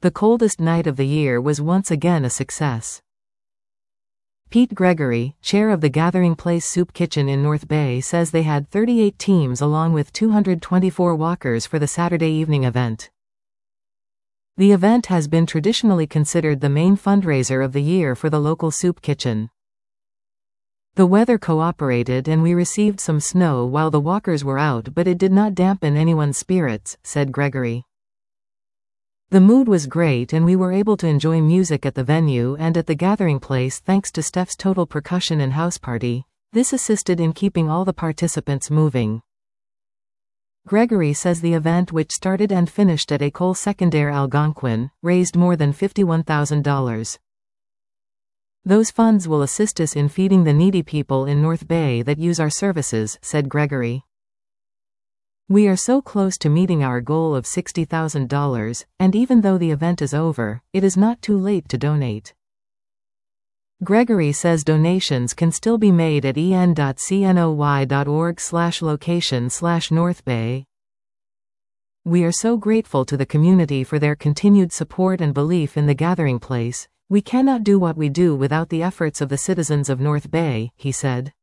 The coldest night of the year was once again a success. Pete Gregory, chair of the Gathering Place Soup Kitchen in North Bay, says they had 38 teams along with 224 walkers for the Saturday evening event. The event has been traditionally considered the main fundraiser of the year for the local soup kitchen. The weather cooperated and we received some snow while the walkers were out, but it did not dampen anyone's spirits, said Gregory. The mood was great and we were able to enjoy music at the venue and at the Gathering Place thanks to Steph's total percussion and house party. This assisted in keeping all the participants moving. Gregory says the event, which started and finished at École Secondaire Algonquin, raised more than $51,000. Those funds will assist us in feeding the needy people in North Bay that use our services, said Gregory. We are so close to meeting our goal of $60,000, and even though the event is over, it is not too late to donate. Gregory says donations can still be made at en.cnoy.org/location/North Bay. We are so grateful to the community for their continued support and belief in the Gathering Place. We cannot do what we do without the efforts of the citizens of North Bay, he said.